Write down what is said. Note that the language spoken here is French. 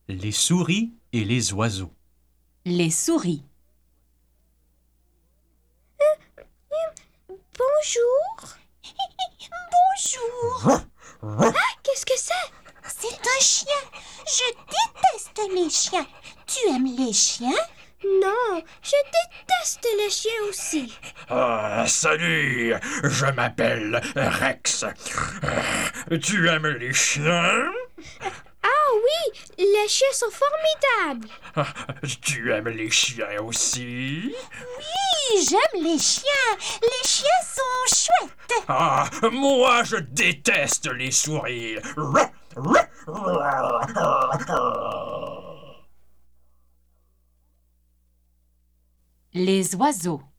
Les souris et les oiseaux. Les souris. Bonjour. Bonjour. Qu'est-ce que c'est? C'est un chien. Je déteste les chiens. Tu aimes les chiens? Non, je déteste les chiens aussi. Salut, je m'appelle Rex. Tu aimes les chiens? Ah oui, les chiens sont formidables. Tu aimes les chiens aussi? Oui, j'aime les chiens. Les chiens sont chouettes. Ah, moi je déteste les souris. Les oiseaux.